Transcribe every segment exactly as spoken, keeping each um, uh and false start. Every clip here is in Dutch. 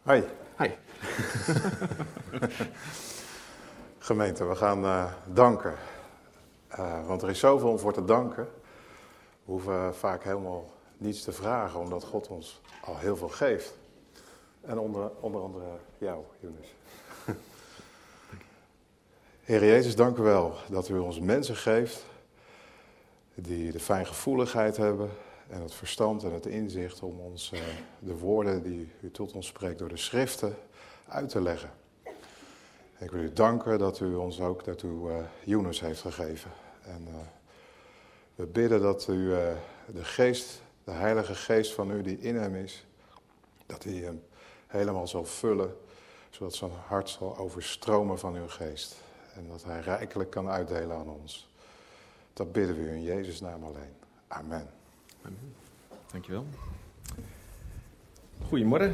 Hoi. Hi. Gemeente, we gaan uh, danken. Uh, want er is zoveel om voor te danken. We hoeven vaak helemaal niets te vragen, omdat God ons al heel veel geeft. En onder, onder andere jou, Jonas. Heer Jezus, dank u wel dat u ons mensen geeft die de fijngevoeligheid hebben en het verstand en het inzicht om ons uh, de woorden die u tot ons spreekt door de schriften uit te leggen. En ik wil u danken dat u ons ook daartoe uh, Jonas heeft gegeven. En uh, we bidden dat u uh, de geest, de heilige geest van u die in hem is, dat hij hem helemaal zal vullen, zodat zijn hart zal overstromen van uw geest. En dat hij rijkelijk kan uitdelen aan ons. Dat bidden we u in Jezus' naam alleen. Amen. Amen. Dankjewel. Goedemorgen.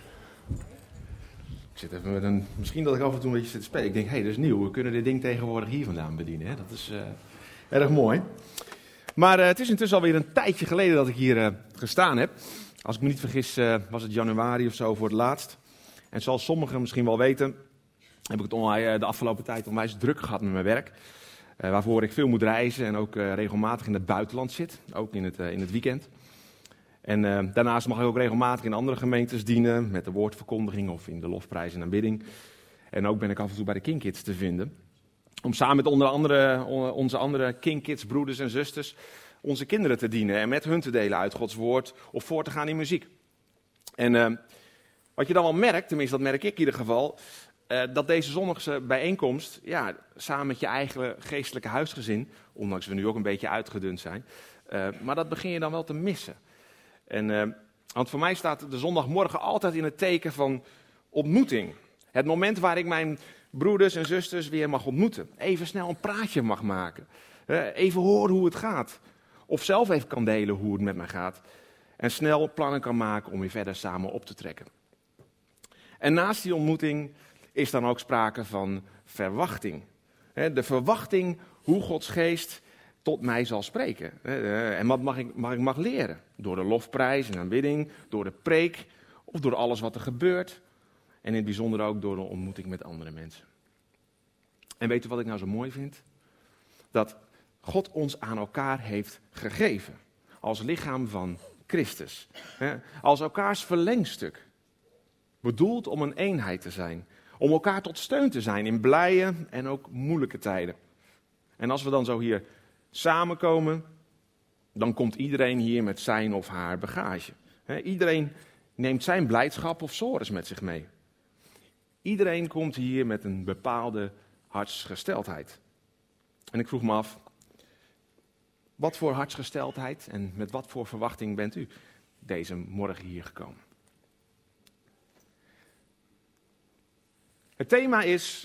Ik zit even met een... Misschien dat ik af en toe een beetje zit te spelen. Ik denk, hé, hey, dat is nieuw. We kunnen dit ding tegenwoordig hier vandaan bedienen. Hè? Dat is uh, erg mooi. Maar uh, het is intussen alweer een tijdje geleden dat ik hier uh, gestaan heb. Als ik me niet vergis uh, was het januari of zo voor het laatst. En zoals sommigen misschien wel weten, heb ik het onwijs, uh, de afgelopen tijd onwijs druk gehad met mijn werk. Uh, waarvoor ik veel moet reizen en ook uh, regelmatig in het buitenland zit. Ook in het, uh, in het weekend. En uh, daarnaast mag ik ook regelmatig in andere gemeentes dienen, met de woordverkondiging of in de lofprijs en aanbidding. En ook ben ik af en toe bij de King Kids te vinden. Om samen met onder andere onze andere King Kids broeders en zusters onze kinderen te dienen en met hun te delen uit Gods woord of voor te gaan in muziek. En uh, wat je dan wel merkt, tenminste dat merk ik in ieder geval, uh, dat deze zondagse bijeenkomst, ja, samen met je eigen geestelijke huisgezin, ondanks we nu ook een beetje uitgedund zijn, uh, maar dat begin je dan wel te missen. En, uh, want voor mij staat de zondagmorgen altijd in het teken van ontmoeting. Het moment waar ik mijn broeders en zusters weer mag ontmoeten. Even snel een praatje mag maken. Uh, even horen hoe het gaat. Of zelf even kan delen hoe het met mij gaat. En snel plannen kan maken om weer verder samen op te trekken. En naast die ontmoeting is dan ook sprake van verwachting. Uh, de verwachting hoe Gods geest tot mij zal spreken. Uh, en wat mag ik, mag ik mag leren. Door de lofprijs en aanbidding, door de preek of door alles wat er gebeurt. En in het bijzonder ook door de ontmoeting met andere mensen. En weet u wat ik nou zo mooi vind? Dat God ons aan elkaar heeft gegeven. Als lichaam van Christus. Als elkaars verlengstuk. Bedoeld om een eenheid te zijn. Om elkaar tot steun te zijn in blije en ook moeilijke tijden. En als we dan zo hier samenkomen, dan komt iedereen hier met zijn of haar bagage. Iedereen neemt zijn blijdschap of sores met zich mee. Iedereen komt hier met een bepaalde hartsgesteldheid. En ik vroeg me af, wat voor hartsgesteldheid en met wat voor verwachting bent u deze morgen hier gekomen? Het thema is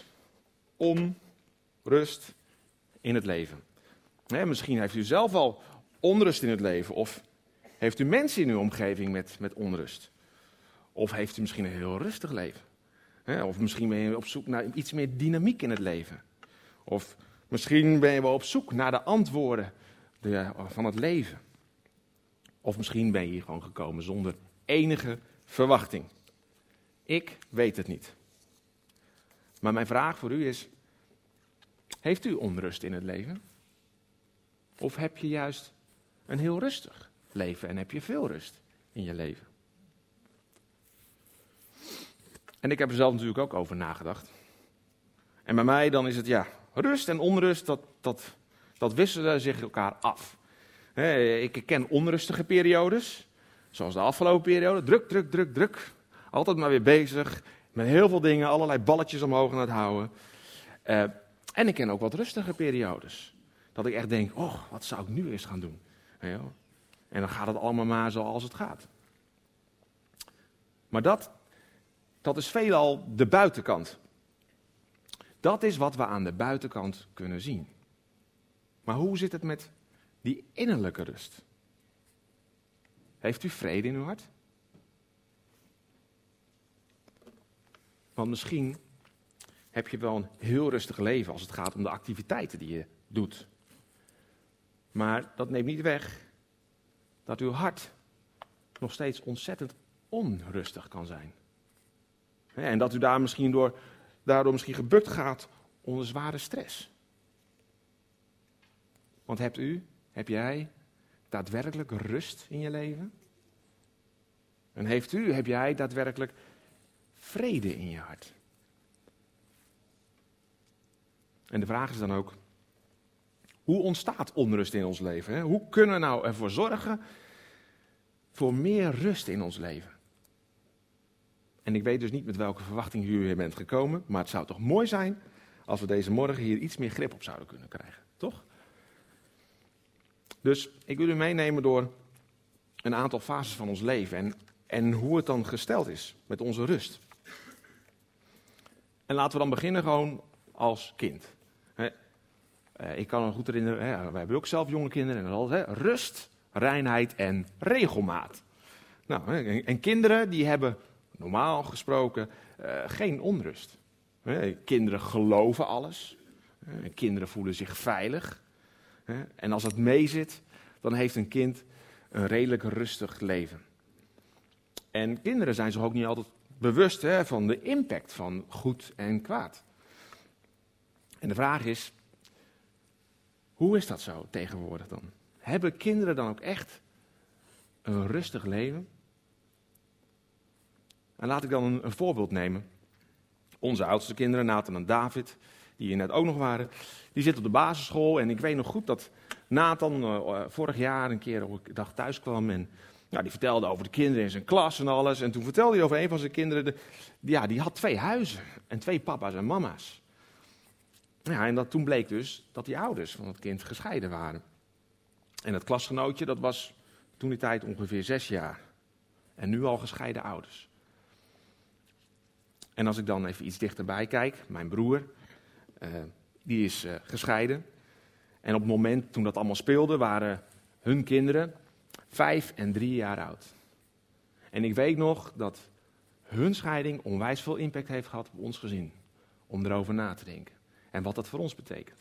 onrust in het leven. Nee, misschien heeft u zelf al onrust in het leven of heeft u mensen in uw omgeving met, met onrust. Of heeft u misschien een heel rustig leven. Of misschien ben je op zoek naar iets meer dynamiek in het leven. Of misschien ben je wel op zoek naar de antwoorden de, van het leven. Of misschien ben je hier gewoon gekomen zonder enige verwachting. Ik weet het niet. Maar mijn vraag voor u is, heeft u onrust in het leven? Of heb je juist een heel rustig leven en heb je veel rust in je leven? En ik heb er zelf natuurlijk ook over nagedacht. En bij mij dan is het, ja, rust en onrust, dat, dat, dat wisselen zich elkaar af. He, ik ken onrustige periodes, zoals de afgelopen periode. Druk, druk, druk, druk. Altijd maar weer bezig, met heel veel dingen, allerlei balletjes omhoog aan het houden. Uh, en ik ken ook wat rustige periodes. Dat ik echt denk, oh, wat zou ik nu eens gaan doen? Ja, en dan gaat het allemaal maar zoals het gaat. Maar dat... Dat is veelal de buitenkant. Dat is wat we aan de buitenkant kunnen zien. Maar hoe zit het met die innerlijke rust? Heeft u vrede in uw hart? Want misschien heb je wel een heel rustig leven als het gaat om de activiteiten die je doet. Maar dat neemt niet weg dat uw hart nog steeds ontzettend onrustig kan zijn. En dat u daar misschien door, daardoor misschien gebukt gaat onder zware stress. Want hebt u, heb jij daadwerkelijk rust in je leven? En heeft u, heb jij daadwerkelijk vrede in je hart? En de vraag is dan ook, hoe ontstaat onrust in ons leven? Hè? Hoe kunnen we nou ervoor zorgen voor meer rust in ons leven? En ik weet dus niet met welke verwachting u hier bent gekomen, maar het zou toch mooi zijn als we deze morgen hier iets meer grip op zouden kunnen krijgen, toch? Dus ik wil u meenemen door een aantal fases van ons leven en, en hoe het dan gesteld is met onze rust. En laten we dan beginnen gewoon als kind. He, uh, ik kan me goed herinneren, he, wij hebben ook zelf jonge kinderen en dat is rust, reinheid en regelmaat. Nou, he, en, en kinderen die hebben normaal gesproken uh, geen onrust. He, kinderen geloven alles. He, kinderen voelen zich veilig. He, en als het meezit, dan heeft een kind een redelijk rustig leven. En kinderen zijn zich ook niet altijd bewust hè, van de impact van goed en kwaad. En de vraag is, hoe is dat zo tegenwoordig dan? Hebben kinderen dan ook echt een rustig leven? En laat ik dan een, een voorbeeld nemen. Onze oudste kinderen, Nathan en David, die hier net ook nog waren, die zitten op de basisschool. En ik weet nog goed dat Nathan uh, vorig jaar een keer op een dag thuis kwam en ja, die vertelde over de kinderen in zijn klas en alles. En toen vertelde hij over een van zijn kinderen, de, ja, die had twee huizen en twee papa's en mama's. Ja, en dat, toen bleek dus dat die ouders van het kind gescheiden waren. En dat klasgenootje, dat was toen die tijd ongeveer zes jaar. En nu al gescheiden ouders. En als ik dan even iets dichterbij kijk, mijn broer, uh, die is uh, gescheiden. En op het moment toen dat allemaal speelde, waren hun kinderen vijf en drie jaar oud. En ik weet nog dat hun scheiding onwijs veel impact heeft gehad op ons gezin. Om erover na te denken. En wat dat voor ons betekent.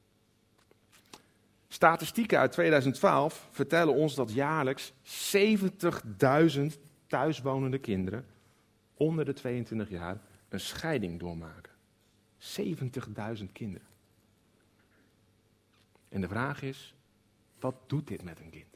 Statistieken uit tweeduizend twaalf vertellen ons dat jaarlijks zeventigduizend thuiswonende kinderen onder de tweeëntwintig jaar een scheiding doormaken. zeventigduizend kinderen. En de vraag is, wat doet dit met een kind?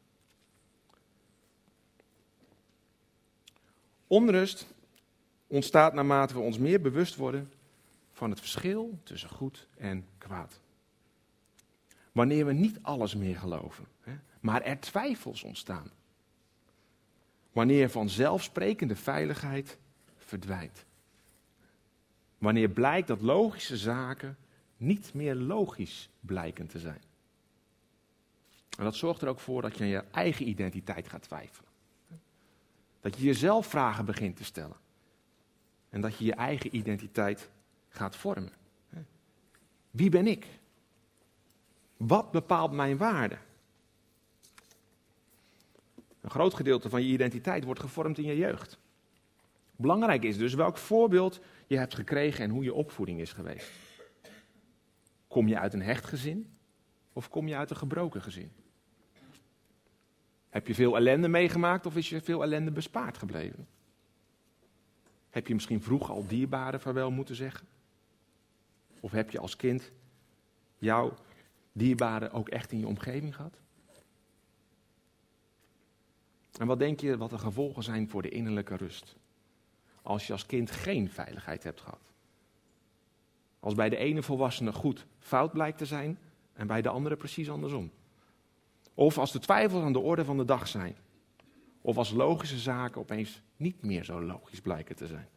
Onrust ontstaat naarmate we ons meer bewust worden van het verschil tussen goed en kwaad. Wanneer we niet alles meer geloven, hè, maar er twijfels ontstaan. Wanneer vanzelfsprekende veiligheid verdwijnt. Wanneer blijkt dat logische zaken niet meer logisch blijken te zijn. En dat zorgt er ook voor dat je aan je eigen identiteit gaat twijfelen. Dat je jezelf vragen begint te stellen. En dat je je eigen identiteit gaat vormen. Wie ben ik? Wat bepaalt mijn waarde? Een groot gedeelte van je identiteit wordt gevormd in je jeugd. Belangrijk is dus welk voorbeeld je hebt gekregen en hoe je opvoeding is geweest. Kom je uit een hecht gezin of kom je uit een gebroken gezin? Heb je veel ellende meegemaakt of is je veel ellende bespaard gebleven? Heb je misschien vroeg al dierbaren vaarwel moeten zeggen? Of heb je als kind jouw dierbaren ook echt in je omgeving gehad? En wat denk je wat de gevolgen zijn voor de innerlijke rust? Als je als kind geen veiligheid hebt gehad. Als bij de ene volwassene goed fout blijkt te zijn en bij de andere precies andersom. Of als de twijfels aan de orde van de dag zijn. Of als logische zaken opeens niet meer zo logisch blijken te zijn.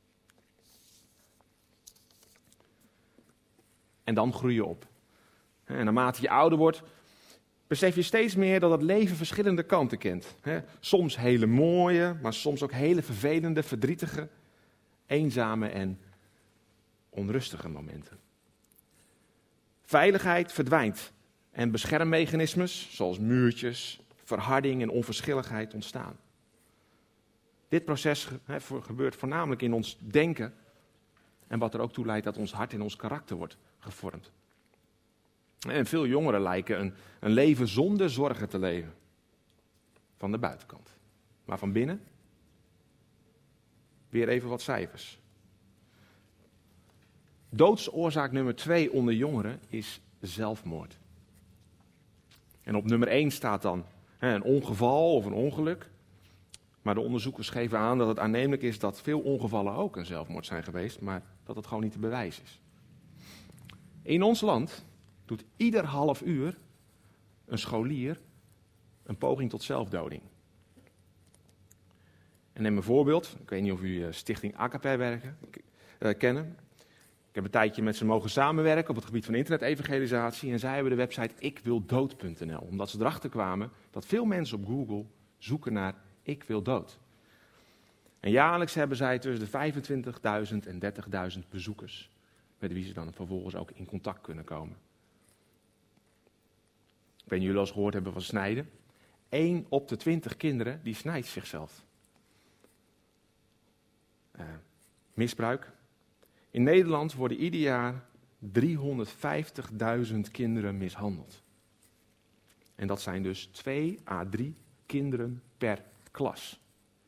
En dan groei je op. En naarmate je ouder wordt, besef je steeds meer dat het leven verschillende kanten kent. Soms hele mooie, maar soms ook hele vervelende, verdrietige, eenzame en onrustige momenten. Veiligheid verdwijnt en beschermmechanismes, zoals muurtjes, verharding en onverschilligheid ontstaan. Dit proces he, gebeurt voornamelijk in ons denken en wat er ook toe leidt dat ons hart en ons karakter wordt gevormd. En veel jongeren lijken een, een leven zonder zorgen te leven. Van de buitenkant. Maar van binnen? Weer even wat cijfers. Doodsoorzaak nummer twee onder jongeren is zelfmoord. En op nummer één staat dan hè, een ongeval of een ongeluk. Maar de onderzoekers geven aan dat het aannemelijk is dat veel ongevallen ook een zelfmoord zijn geweest, maar dat het gewoon niet te bewijzen is. In ons land doet ieder half uur een scholier een poging tot zelfdoding. En neem een voorbeeld. Ik weet niet of u Stichting Agape werken, uh, kennen. Ik heb een tijdje met ze mogen samenwerken op het gebied van internet-evangelisatie. En zij hebben de website ik wil dood punt n l. Omdat ze erachter kwamen dat veel mensen op Google zoeken naar ik wil dood. En jaarlijks hebben zij tussen de vijfentwintigduizend en dertigduizend bezoekers. Met wie ze dan vervolgens ook in contact kunnen komen. Ik weet niet of jullie al eens gehoord hebben van snijden. één op de twintig kinderen die snijdt zichzelf. Uh, misbruik. In Nederland worden ieder jaar driehonderdvijftigduizend kinderen mishandeld. En dat zijn dus twee à drie kinderen per klas.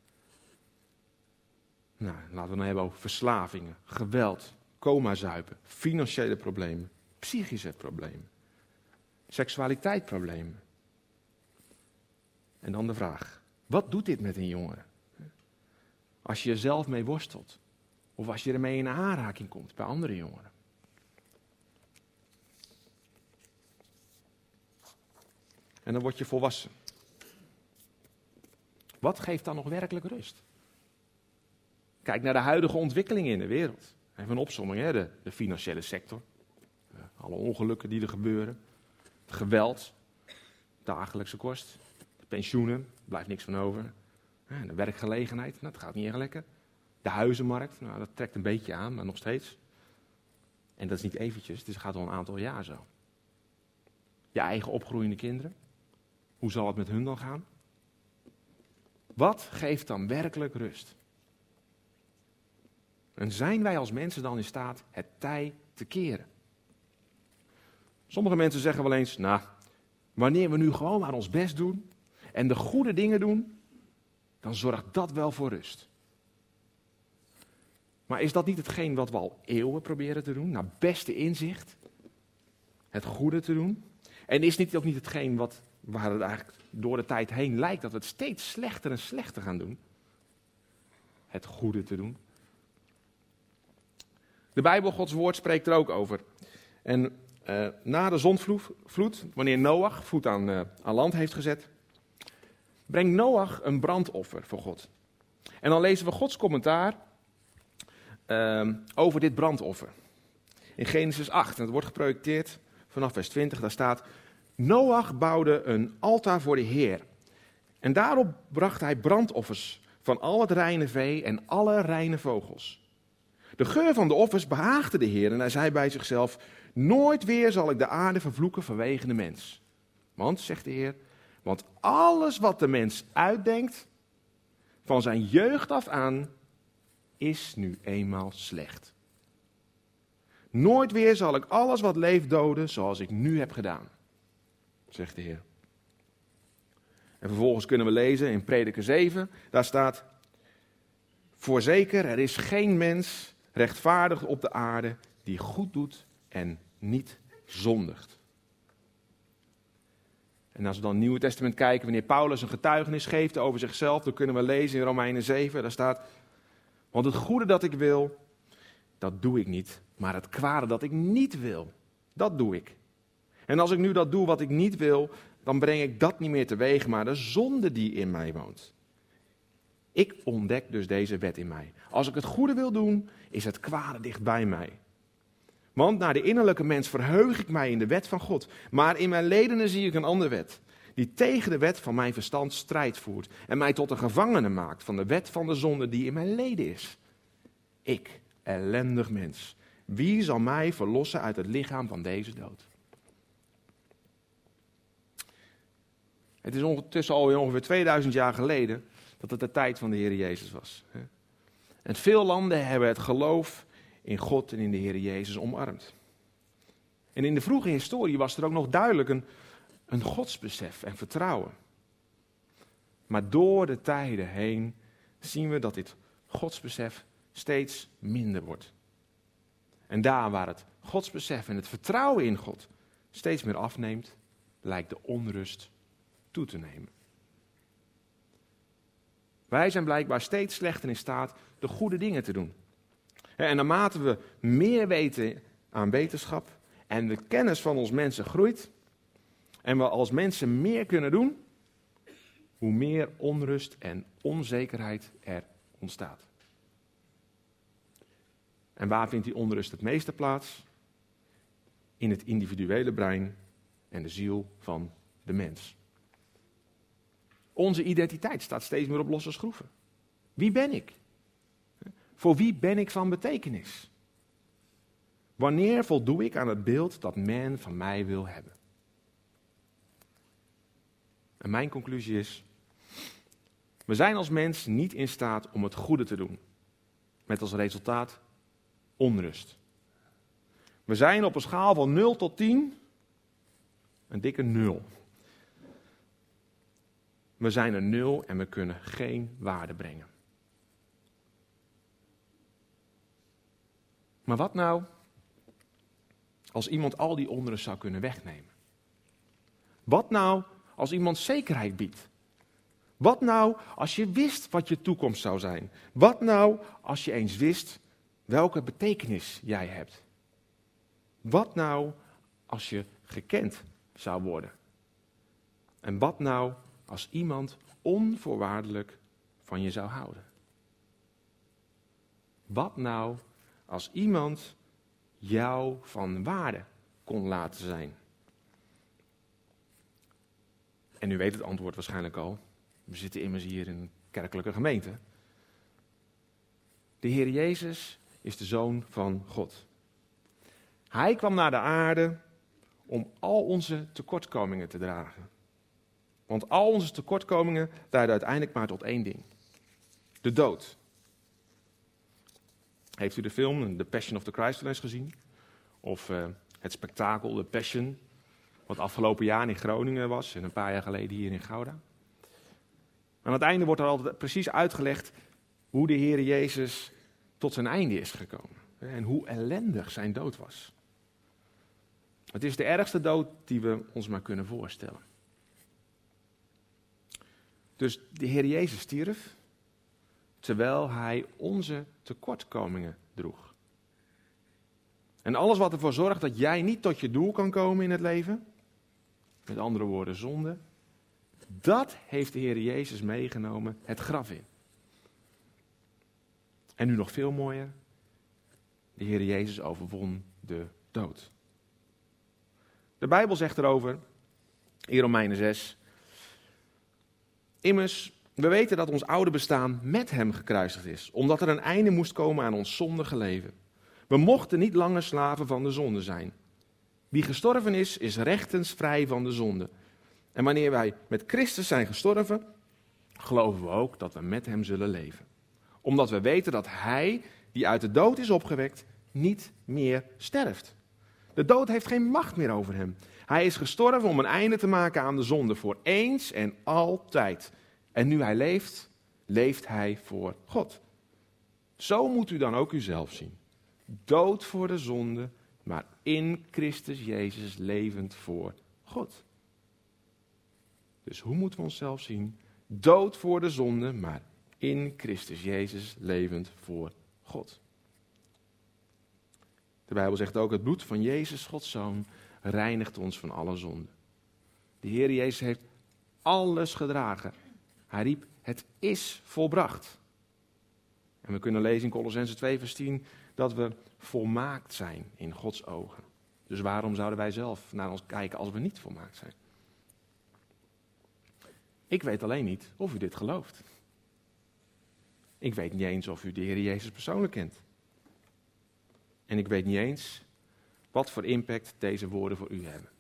Nou, laten we het nou hebben over verslavingen, geweld, coma-zuipen, financiële problemen, psychische problemen, seksualiteitsproblemen. En dan de vraag, wat doet dit met een jongere? Als je er zelf mee worstelt, of als je ermee in aanraking komt bij andere jongeren. En dan word je volwassen. Wat geeft dan nog werkelijk rust? Kijk naar de huidige ontwikkelingen in de wereld. Even een opsomming, hè? De, de financiële sector. Alle ongelukken die er gebeuren. Het geweld. Dagelijkse kost. De pensioenen. Er blijft niks van over. De werkgelegenheid. Nou, dat gaat niet echt lekker. De huizenmarkt. Nou, dat trekt een beetje aan, maar nog steeds. En dat is niet eventjes. Het gaat al een aantal jaar zo. Je eigen opgroeiende kinderen. Hoe zal het met hun dan gaan? Wat geeft dan werkelijk rust? En zijn wij als mensen dan in staat het tij te keren? Sommige mensen zeggen wel eens, nou, wanneer we nu gewoon maar ons best doen en de goede dingen doen, dan zorgt dat wel voor rust. Maar is dat niet hetgeen wat we al eeuwen proberen te doen? Naar beste inzicht, het goede te doen. En is dit ook niet hetgeen wat, waar het eigenlijk door de tijd heen lijkt dat we het steeds slechter en slechter gaan doen? Het goede te doen. De Bijbel, Gods woord, spreekt er ook over. En uh, na de zondvloed, wanneer Noach voet aan, uh, aan land heeft gezet, brengt Noach een brandoffer voor God. En dan lezen we Gods commentaar uh, over dit brandoffer. In Genesis acht, en het wordt geprojecteerd vanaf vers twintig, daar staat: Noach bouwde een altaar voor de Heer. En daarop bracht hij brandoffers van al het reine vee en alle reine vogels. De geur van de offers behaagde de Heer en hij zei bij zichzelf: nooit weer zal ik de aarde vervloeken vanwege de mens. Want, zegt de Heer, want alles wat de mens uitdenkt, van zijn jeugd af aan, is nu eenmaal slecht. Nooit weer zal ik alles wat leeft doden zoals ik nu heb gedaan, zegt de Heer. En vervolgens kunnen we lezen in Prediker zeven, daar staat: voorzeker, er is geen mens rechtvaardig op de aarde die goed doet en niet zondigt. En als we dan in het Nieuwe Testament kijken, wanneer Paulus een getuigenis geeft over zichzelf, dan kunnen we lezen in Romeinen zeven, daar staat: want het goede dat ik wil, dat doe ik niet, maar het kwade dat ik niet wil, dat doe ik. En als ik nu dat doe wat ik niet wil, dan breng ik dat niet meer teweeg, maar de zonde die in mij woont. Ik ontdek dus deze wet in mij. Als ik het goede wil doen, is het kwade dicht bij mij. Want naar de innerlijke mens verheug ik mij in de wet van God. Maar in mijn ledenen zie ik een andere wet, die tegen de wet van mijn verstand strijd voert en mij tot een gevangene maakt van de wet van de zonde die in mijn leden is. Ik, ellendig mens, wie zal mij verlossen uit het lichaam van deze dood? Het is ondertussen alweer ongeveer tweeduizend jaar geleden dat het de tijd van de Heer Jezus was. En veel landen hebben het geloof in God en in de Heer Jezus omarmd. En in de vroege historie was er ook nog duidelijk een, een godsbesef en vertrouwen. Maar door de tijden heen zien we dat dit godsbesef steeds minder wordt. En daar waar het godsbesef en het vertrouwen in God steeds meer afneemt, lijkt de onrust toe te nemen. Wij zijn blijkbaar steeds slechter in staat de goede dingen te doen. En naarmate we meer weten aan wetenschap en de kennis van ons mensen groeit, en we als mensen meer kunnen doen, hoe meer onrust en onzekerheid er ontstaat. En waar vindt die onrust het meeste plaats? In het individuele brein en de ziel van de mens. Onze identiteit staat steeds meer op losse schroeven. Wie ben ik? Voor wie ben ik van betekenis? Wanneer voldoe ik aan het beeld dat men van mij wil hebben? En mijn conclusie is, we zijn als mens niet in staat om het goede te doen. Met als resultaat onrust. We zijn op een schaal van nul tot tien een dikke nul. We zijn een nul en we kunnen geen waarde brengen. Maar wat nou als iemand al die onrust zou kunnen wegnemen? Wat nou als iemand zekerheid biedt? Wat nou als je wist wat je toekomst zou zijn? Wat nou als je eens wist welke betekenis jij hebt? Wat nou als je gekend zou worden? En wat nou als iemand onvoorwaardelijk van je zou houden? Wat nou als iemand jou van waarde kon laten zijn? En u weet het antwoord waarschijnlijk al. We zitten immers hier in een kerkelijke gemeente. De Heer Jezus is de Zoon van God. Hij kwam naar de aarde om al onze tekortkomingen te dragen. Want al onze tekortkomingen leiden uiteindelijk maar tot één ding. De dood. Heeft u de film The Passion of the Christ wel eens gezien? Of uh, het spektakel The Passion, wat afgelopen jaar in Groningen was en een paar jaar geleden hier in Gouda? Aan het einde wordt er altijd precies uitgelegd hoe de Heer Jezus tot zijn einde is gekomen. En hoe ellendig zijn dood was. Het is de ergste dood die we ons maar kunnen voorstellen. Dus de Heer Jezus stierf, terwijl hij onze tekortkomingen droeg. En alles wat ervoor zorgt dat jij niet tot je doel kan komen in het leven, met andere woorden zonde, dat heeft de Heer Jezus meegenomen het graf in. En nu nog veel mooier, de Heer Jezus overwon de dood. De Bijbel zegt erover, in Romeinen zes, immers, we weten dat ons oude bestaan met hem gekruisigd is, omdat er een einde moest komen aan ons zondige leven. We mochten niet langer slaven van de zonde zijn. Wie gestorven is, is rechtens vrij van de zonde. En wanneer wij met Christus zijn gestorven, geloven we ook dat we met hem zullen leven. Omdat we weten dat hij, die uit de dood is opgewekt, niet meer sterft. De dood heeft geen macht meer over hem. Hij is gestorven om een einde te maken aan de zonde voor eens en altijd. En nu hij leeft, leeft hij voor God. Zo moet u dan ook uzelf zien. Dood voor de zonde, maar in Christus Jezus levend voor God. Dus hoe moeten we onszelf zien? Dood voor de zonde, maar in Christus Jezus levend voor God. De Bijbel zegt ook, het bloed van Jezus, Gods Zoon, reinigt ons van alle zonde. De Heer Jezus heeft alles gedragen. Hij riep, het is volbracht. En we kunnen lezen in Kolossenzen twee vers tien dat we volmaakt zijn in Gods ogen. Dus waarom zouden wij zelf naar ons kijken als we niet volmaakt zijn? Ik weet alleen niet of u dit gelooft. Ik weet niet eens of u de Heer Jezus persoonlijk kent. En ik weet niet eens wat voor impact deze woorden voor u hebben.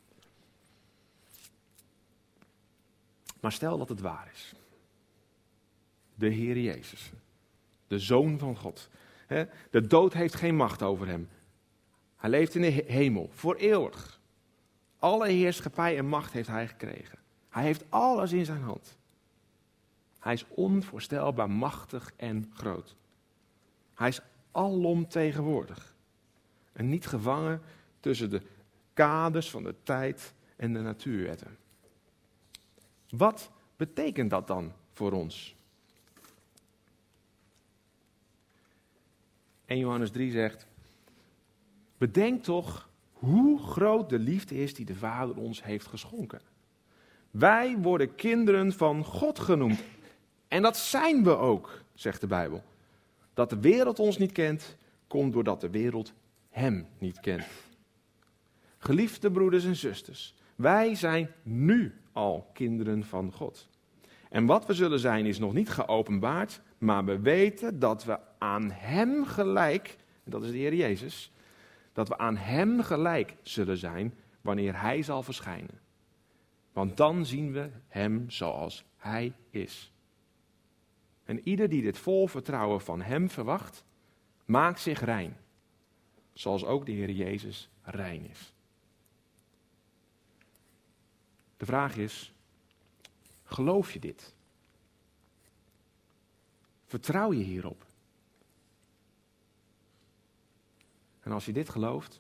Maar stel dat het waar is. De Heer Jezus, de Zoon van God. De dood heeft geen macht over hem. Hij leeft in de hemel, voor eeuwig. Alle heerschappij en macht heeft hij gekregen. Hij heeft alles in zijn hand. Hij is onvoorstelbaar machtig en groot. Hij is alomtegenwoordig. En niet gevangen tussen de kaders van de tijd en de natuurwetten. Wat betekent dat dan voor ons? Eerste Johannes drie zegt: bedenk toch hoe groot de liefde is die de Vader ons heeft geschonken. Wij worden kinderen van God genoemd. En dat zijn we ook, zegt de Bijbel. Dat de wereld ons niet kent, komt doordat de wereld hem niet kent. Geliefde broeders en zusters, wij zijn nu al kinderen van God. En wat we zullen zijn is nog niet geopenbaard, maar we weten dat we aan hem gelijk, en dat is de Heer Jezus, dat we aan hem gelijk zullen zijn wanneer hij zal verschijnen. Want dan zien we hem zoals hij is. En ieder die dit vol vertrouwen van hem verwacht, maakt zich rein. Zoals ook de Heer Jezus rein is. De vraag is, geloof je dit? Vertrouw je hierop? En als je dit gelooft,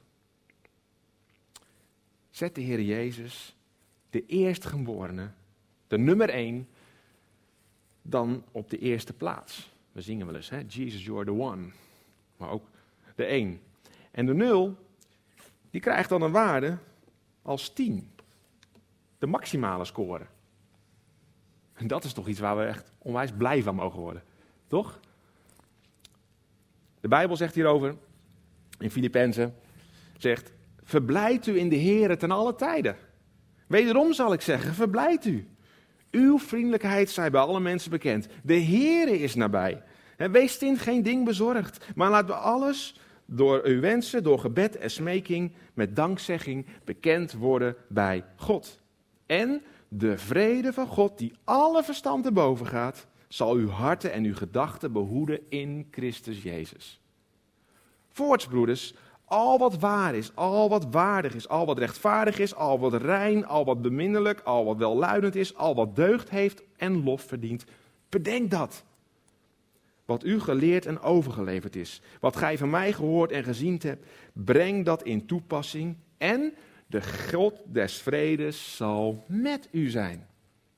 zet de Heer Jezus, de eerstgeborene, de nummer één, dan op de eerste plaats. We zingen wel eens, hè? Jesus, you're the one. Maar ook de één. En de nul, die krijgt dan een waarde als tien. De maximale score. En dat is toch iets waar we echt onwijs blij van mogen worden. Toch? De Bijbel zegt hierover, in Filippenzen, zegt: verblijd u in de Heere ten alle tijden. Wederom zal ik zeggen, verblijd u. Uw vriendelijkheid zij bij alle mensen bekend. De Heere is nabij. En wees in geen ding bezorgd, maar laten we alles door uw wensen, door gebed en smeking, met dankzegging bekend worden bij God. En de vrede van God, die alle verstand erboven gaat, zal uw harten en uw gedachten behoeden in Christus Jezus. Voorts, broeders, al wat waar is, al wat waardig is, al wat rechtvaardig is, al wat rein, al wat beminnelijk, al wat welluidend is, al wat deugd heeft en lof verdient, bedenk dat. Wat u geleerd en overgeleverd is, wat gij van mij gehoord en gezien hebt, breng dat in toepassing en de God des vredes zal met u zijn.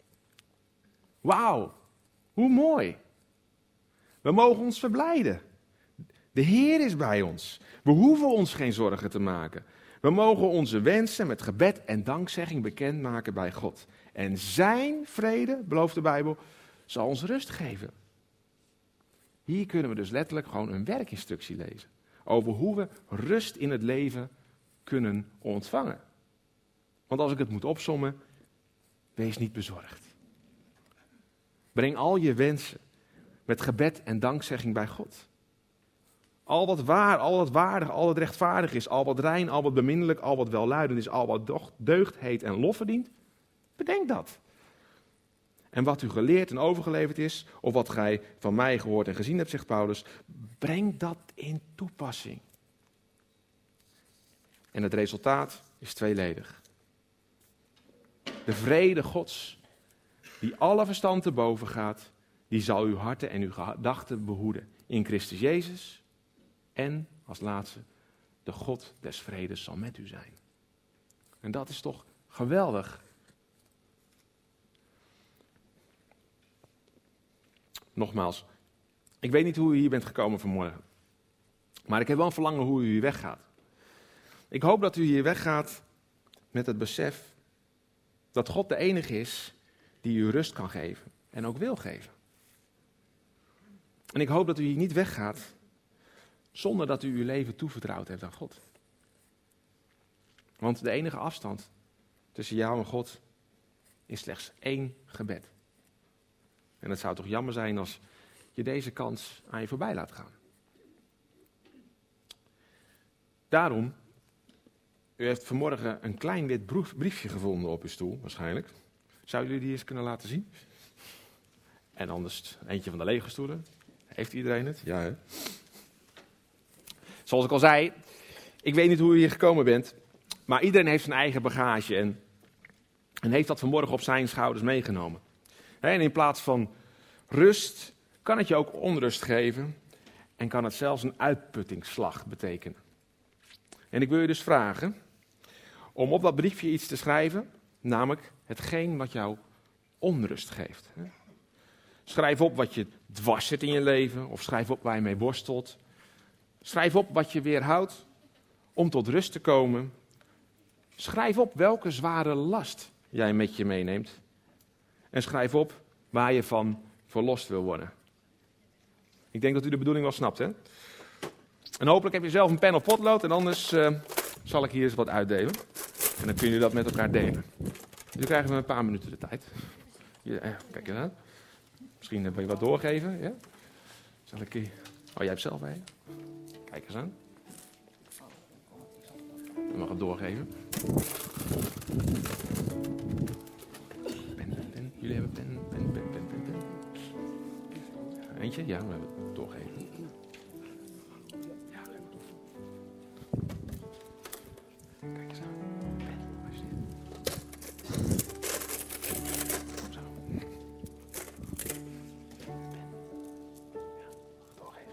Wauw, hoe mooi. We mogen ons verblijden. De Heer is bij ons. We hoeven ons geen zorgen te maken. We mogen onze wensen met gebed en dankzegging bekendmaken bij God. En zijn vrede, belooft de Bijbel, zal ons rust geven. Hier kunnen we dus letterlijk gewoon een werkinstructie lezen. Over hoe we rust in het leven kunnen ontvangen. Want als ik het moet opsommen, wees niet bezorgd. Breng al je wensen met gebed en dankzegging bij God. Al wat waar, al wat waardig, al wat rechtvaardig is, al wat rein, al wat beminnelijk, al wat welluidend is, al wat deugd heet en lof verdient, bedenk dat. En wat u geleerd en overgeleverd is, of wat gij van mij gehoord en gezien hebt, zegt Paulus, breng dat in toepassing. En het resultaat is tweeledig. De vrede Gods, die alle verstand te boven gaat, die zal uw harten en uw gedachten behoeden in Christus Jezus. En als laatste, de God des vredes zal met u zijn. En dat is toch geweldig. Nogmaals, ik weet niet hoe u hier bent gekomen vanmorgen. Maar ik heb wel een verlangen hoe u hier weggaat. Ik hoop dat u hier weggaat met het besef dat God de enige is die u rust kan geven en ook wil geven. En ik hoop dat u hier niet weggaat zonder dat u uw leven toevertrouwd heeft aan God. Want de enige afstand tussen jou en God is slechts één gebed. En het zou toch jammer zijn als je deze kans aan je voorbij laat gaan. Daarom, u heeft vanmorgen een klein wit briefje gevonden op uw stoel, waarschijnlijk. Zouden jullie die eens kunnen laten zien? En anders eentje van de lege stoelen. Heeft iedereen het? Ja, hè? Zoals ik al zei, ik weet niet hoe u hier gekomen bent, maar iedereen heeft zijn eigen bagage en, en heeft dat vanmorgen op zijn schouders meegenomen. En in plaats van rust kan het je ook onrust geven en kan het zelfs een uitputtingsslag betekenen. En ik wil je dus vragen om op dat briefje iets te schrijven, namelijk hetgeen wat jou onrust geeft. Schrijf op wat je dwars zit in je leven, of schrijf op waar je mee worstelt. Schrijf op wat je weerhoudt om tot rust te komen. Schrijf op welke zware last jij met je meeneemt. En schrijf op waar je van verlost wil worden. Ik denk dat u de bedoeling wel snapt, hè? En hopelijk heb je zelf een pen of potlood en anders uh, zal ik hier eens wat uitdelen. En dan kunnen jullie dat met elkaar delen. Nu krijgen we een paar minuten de tijd. Hier, eh, kijk eens aan. Misschien wil je wat doorgeven, ja? Zal ik hier... Oh, jij hebt zelf bij. Kijk eens aan. Je mag het doorgeven. Pen, pen. Jullie hebben pen, pen, pen, pen, pen, pen. Eentje? Ja, we hebben het doorgeven. Ja, kijk eens aan. Pen, alsjeblieft. Zo. Pen. Ja, doorgeven.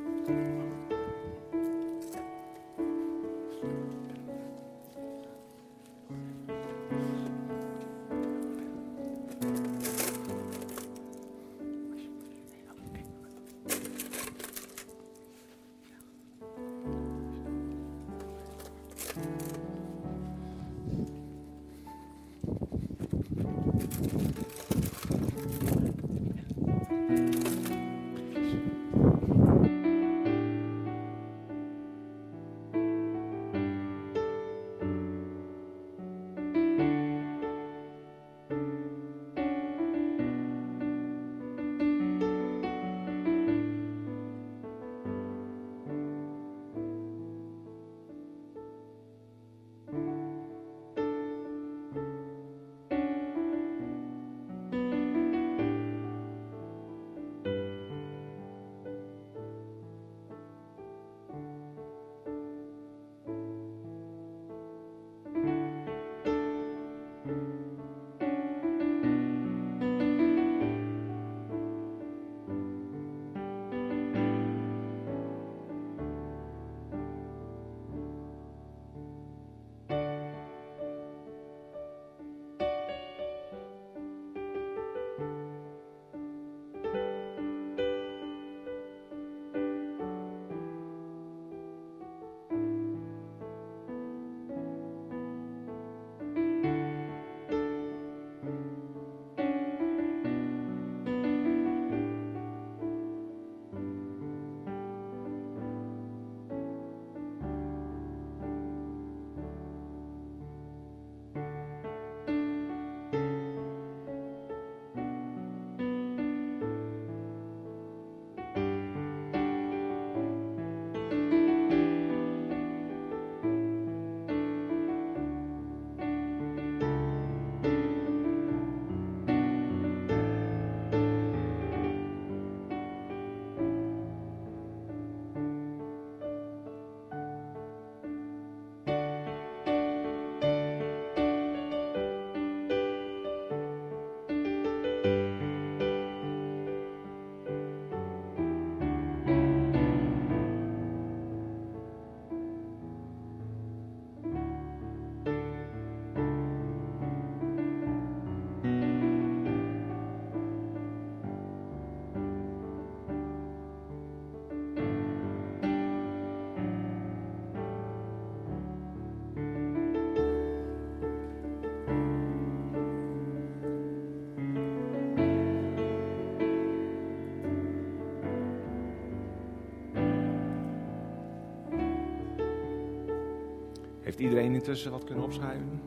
Heeft iedereen intussen wat kunnen opschrijven?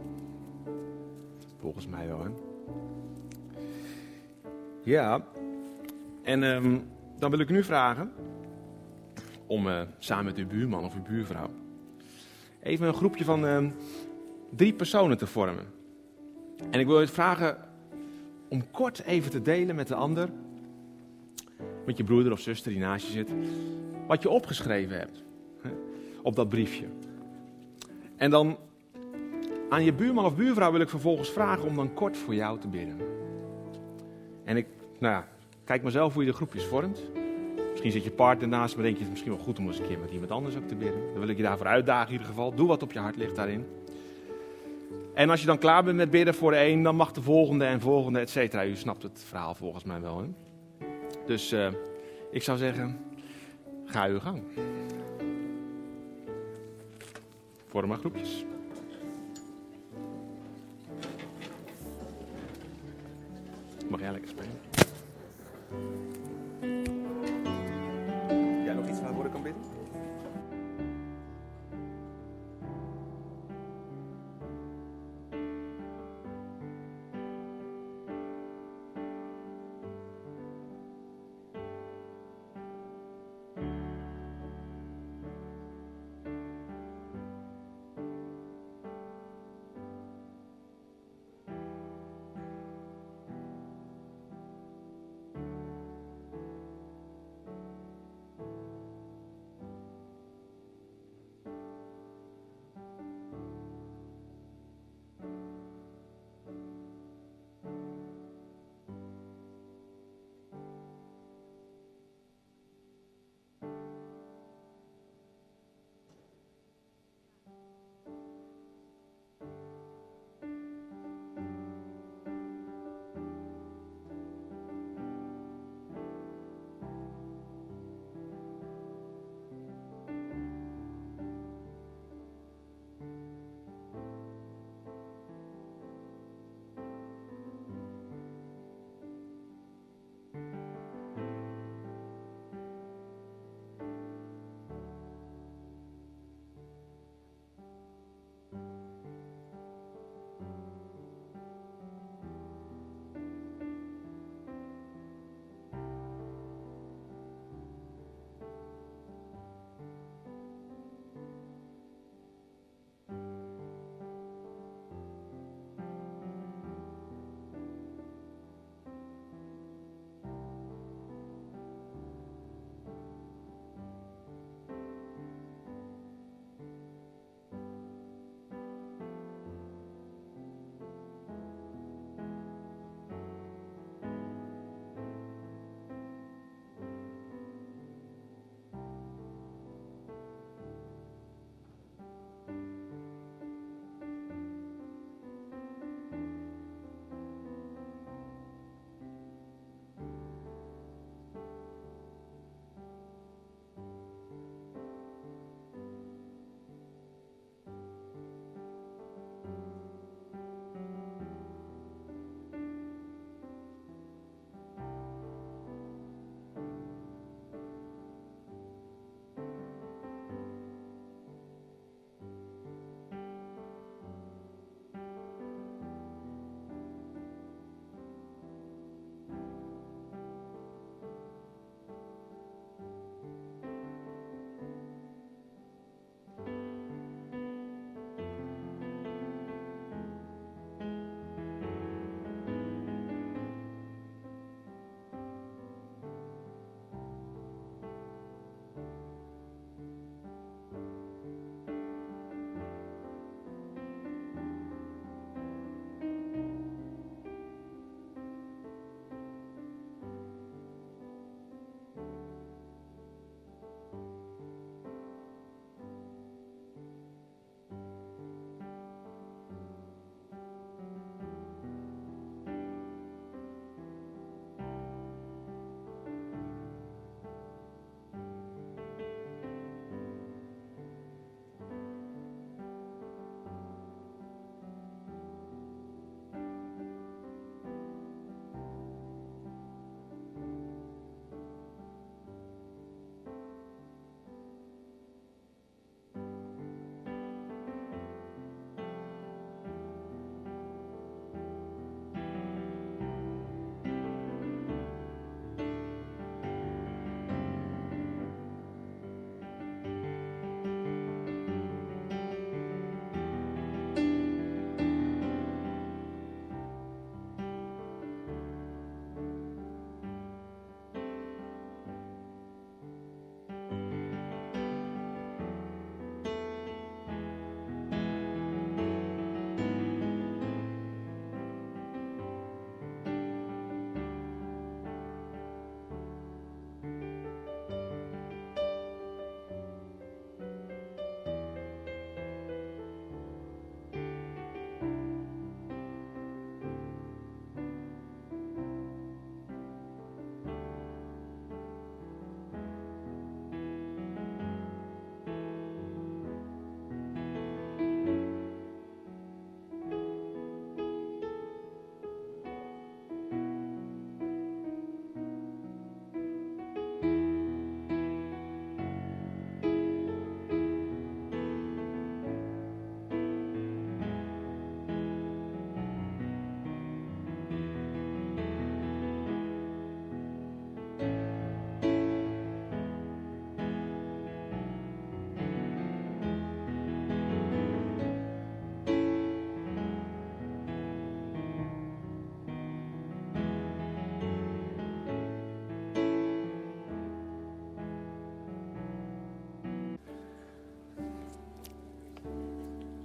Volgens mij wel, hè? Ja, en um, dan wil ik u nu vragen om uh, samen met uw buurman of uw buurvrouw even een groepje van uh, drie personen te vormen. En ik wil je vragen om kort even te delen met de ander, met je broeder of zuster die naast je zit, wat je opgeschreven hebt hè, op dat briefje. En dan aan je buurman of buurvrouw wil ik vervolgens vragen om dan kort voor jou te bidden. En ik, nou ja, Kijk maar zelf hoe je de groepjes vormt. Misschien zit je partner naast, maar denk je het is misschien wel goed om eens een keer met iemand anders ook te bidden. Dan wil ik je daarvoor uitdagen in ieder geval. Doe wat op je hart ligt daarin. En als je dan klaar bent met bidden voor de een, dan mag de volgende en volgende, et cetera. U snapt het verhaal volgens mij wel, hè? Dus uh, ik zou zeggen, ga uw gang. Vorm maar groepjes. Mag jij lekker spelen? Jij nog iets waarvoor ik kan bidden?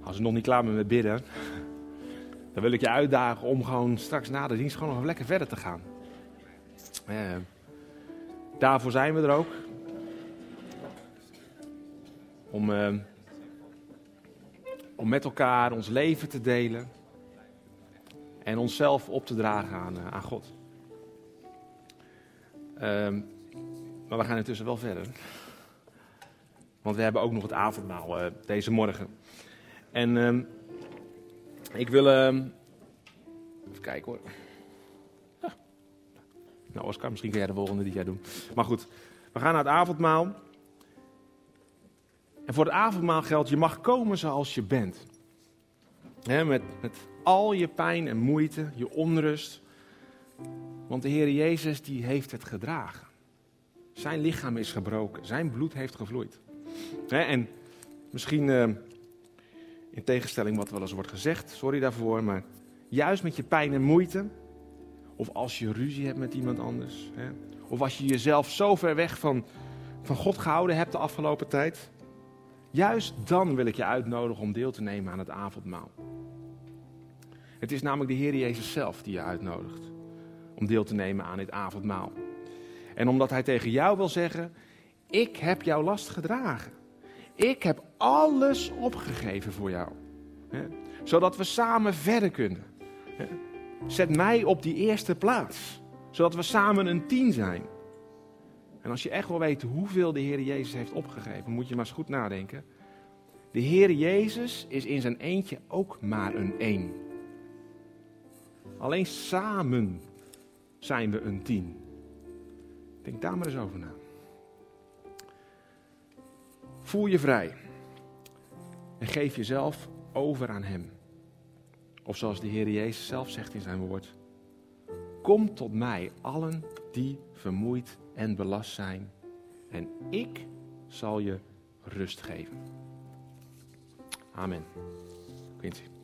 Als je nog niet klaar bent met bidden, dan wil ik je uitdagen om gewoon straks na de dienst gewoon nog lekker verder te gaan. Eh, daarvoor zijn we er ook. Om, eh, om met elkaar ons leven te delen. En onszelf op te dragen aan, uh, aan God. Um, maar we gaan intussen wel verder. Want we hebben ook nog het avondmaal uh, deze morgen. En um, ik wil... Um, even kijken hoor. Ah. Nou Oscar, misschien kun jij de volgende die jij doen. Maar goed, we gaan naar het avondmaal. En voor het avondmaal geldt, je mag komen zoals je bent. He, met, met al je pijn en moeite, je onrust. Want de Heer Jezus die heeft het gedragen. Zijn lichaam is gebroken, zijn bloed heeft gevloeid. He, en misschien uh, in tegenstelling wat wel eens wordt gezegd, sorry daarvoor, maar juist met je pijn en moeite, of als je ruzie hebt met iemand anders, he, of als je jezelf zo ver weg van, van God gehouden hebt de afgelopen tijd, juist dan wil ik je uitnodigen om deel te nemen aan het avondmaal. Het is namelijk de Heer Jezus zelf die je uitnodigt om deel te nemen aan dit avondmaal. En omdat hij tegen jou wil zeggen, ik heb jouw last gedragen. Ik heb alles opgegeven voor jou. Hè? Zodat we samen verder kunnen. Hè? Zet mij op die eerste plaats. Zodat we samen een team zijn. En als je echt wil weten hoeveel de Heer Jezus heeft opgegeven, moet je maar eens goed nadenken. De Heer Jezus is in zijn eentje ook maar een één. Alleen samen zijn we een team. Denk daar maar eens over na. Voel je vrij. En geef jezelf over aan hem. Of zoals de Heer Jezus zelf zegt in zijn woord. Kom tot mij, allen die vermoeid en belast zijn. En ik zal je rust geven. Amen. Quincy.